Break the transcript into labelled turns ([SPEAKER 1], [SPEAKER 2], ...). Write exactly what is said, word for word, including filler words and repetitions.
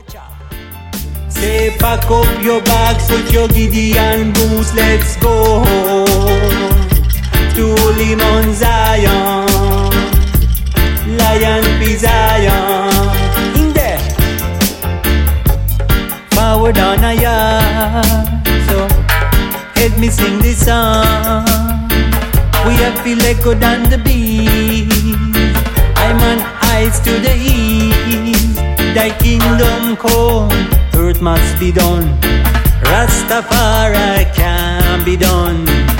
[SPEAKER 1] Say pack up your bags, put your Gideon boots, let's go to Limon Zion, Lion P Zion. In there, forward on a yard. So help me sing this song. We have feel echo down the beat. I'm on eyes to the east. Thy kingdom come, earth must be done. Rastafari can be done.